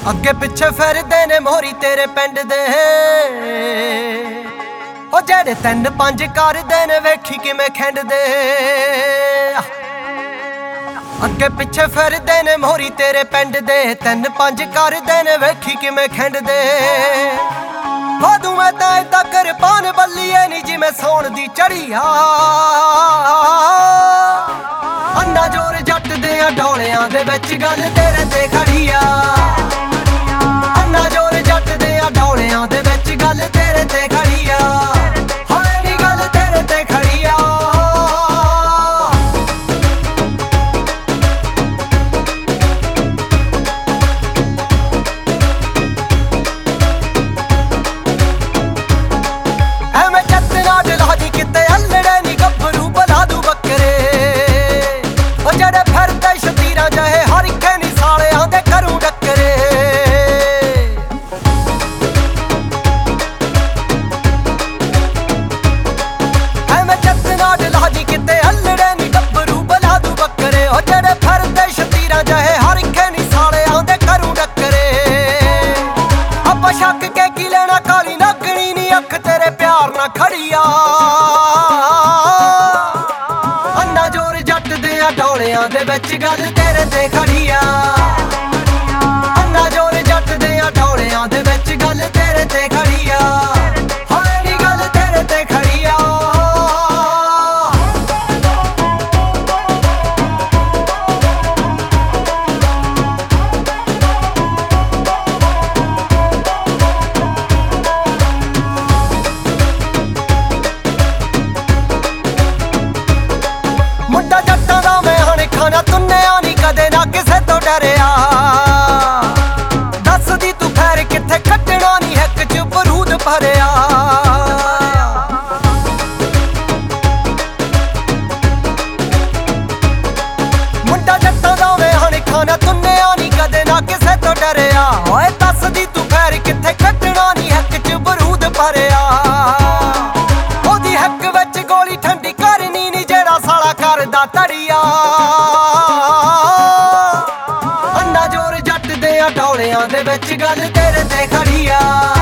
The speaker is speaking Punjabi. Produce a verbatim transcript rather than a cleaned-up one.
ਅੱਗੇ ਪਿੱਛੇ ਫਿਰਦੇ ਨੇ ਮੋਹਰੀ ਤੇਰੇ ਪਿੰਡ ਦੇ ਉਹ ਜਿਹੜੇ ਤਿੰਨ ਪੰਜ ਕਰਦੇ ਨੇ ਵੇਖੀ ਕਿਵੇਂ ਖਿੰਡਦੇ। ਅੱਗੇ ਪਿੱਛੇ ਫਿਰਦੇ ਨੇ ਮੋਹਰੀ ਤੇਰੇ ਪਿੰਡ ਦੇ ਤਿੰਨ ਪੰਜ ਕਰਦੇ ਨੇ ਵੇਖੀ ਕਿਵੇਂ ਖਿੰਡਦੇ। ਵਾਧੂ ਮੈਂ ਤਾਂ ਏਦਾਂ ਕਿਰਪਾਨ ਬੱਲੀਏ ਨੀ ਜਿਵੇਂ ਸੌਣ ਦੀ ਚੜੀਆ। ਅੰਨਾ ਜੋਰ ਜੱਟ ਦੇ ਆ ਡੋਲਿਆਂ ਦੇ ਵਿੱਚ ਗੱਲ ਤੇਰੇ ਤੇ ਖੜੀ ਆ। ਅੰਨਾ ਜੋਰ ਜੱਟ ਦੇ ਆ ਡੋਲਿਆਂ ਦੇ ਵਿੱਚ ਗੱਲ ਤੇਰੇ ਤੇ ਖੜੀ ਆ। ਹਾਏ ਨੀ ਗੱਲ ਤੇਰੇ ਤੇ ਖੜੀ ਆ। ਐਵੇਂ ਚੱਤ ਨਾ ਡਲਾ ਦੀ ਕਿਤੇ ਅੱਲੜੇ ਨੀ ਗੱਭਰੂ ਬਲਾ ਦੂ ਬੱਕਰੇ। ਉਹ ਜਿਹੜੇ ਫਿਰਦੇ ਸ਼ਤੀਰਾਂ ਜਹੇ ਹਰ ਇੱਕੇ ਨੀ ਸਾਲਿਆਂ ਦੇ ਘਰੋਂ ਡੱਕਰੇ। ਐਵੇਂ ਚੱਤ ਨਾ ਡਲਾ ਦੀ ਕਿਤੇ ਅੱਲੜੇ ਨੀ ਗੱਭਰੂ ਬਲਾ ਦੂ ਬੱਕਰੇ। ਉਹ ਜਿਹੜੇ ਫਿਰਦੇ ਸ਼ਤੀਰਾਂ ਜਹੇ ਹਰ ਇੱਕੇ ਨੀ ਸਾਲਿਆਂ ਦੇ ਘਰੋਂ ਡੱਕਰੇ। ਆਪਾਂ ਸ਼ੱਕ ਕੇ ਕੀ ਲੈਣਾ ਕਾਲੀ ਨਾਗਣੀ ਨੀ ਅੱਖ ਤੇਰੇ ਪਿਆਰ ਨਾਲ ਖੜੀ ਆ। ਅੰਨਾ ਜੋਰ ਜੱਟ ਦੇ ਆ ਡੋਲਿਆਂ ਦੇ ਵਿੱਚ ਗੱਲ ਤੇਰੇ ਤੇ ਖੜੀ ਆ। ਅੰਨਾ ਜੋਰ ਜੱਟ ਦੇ ਆ ਡੋਲਿਆਂ ਦੇ ਵਿੱਚ ਗੱਲ ਤੇਰੇ ਤੇ ਖੜੀ ਆ। ਹਾਏ ਨੀ ਗੱਲ ਤੇਰੇ ਤੇ ਖੜੀ ਆ। ਮੁੰਡਾ ਜੱਟਾਂ ਦਾ ਮੈਂ ਹਣ ਖਾਣਾ ਤੁੰਨਿਆ ਨੀ ਕਦੇ ਨਾ ਕਿਸੇ ਤੋਂ ਡਰਿਆ। ਦੱਸਦੀ ਤੂੰ ਖੈਰ ਕਿੱਥੇ ਕੱਢਣਾ ਨੀ ਹਿੱਕ ਚ ਬਰੂਦ ਭਰਿਆ। ਮੁੰਡਾ ਜੱਟਾਂ ਦਾ ਮੈਂ ਹਣ ਖਾਣਾ ਤੁੰਨਿਆ ਨੀ ਕਦੇ ਨਾ ਕਿਸੇ ਤੋਂ ਡਰਿਆ। ਓਏ ਦੱਸਦੀ ਤੂੰ ਖੈਰ ਕਿੱਥੇ ਕੱਢਣਾ ਨੀ ਹਿੱਕ ਚ ਬਰੂਦ ਭਰਿਆ। ਉਹਦੀ ਹਿੱਕ ਵਿੱਚ ਗੋਲੀ ਠੰਡੀ ਕਰਨੀ ਨੀ ਜਿਹੜਾ ਸਾਲਾ ਕਰਦਾ ਧੜੀਆ। ਅੰਨਾ ਜੋਰ ਜੱਟ ਦੇ ਆ ਡੋਲਿਆਂ ਦੇ ਵਿੱਚ ਗੱਲ ਤੇਰੇ ਤੇ ਖੜੀ ਆ।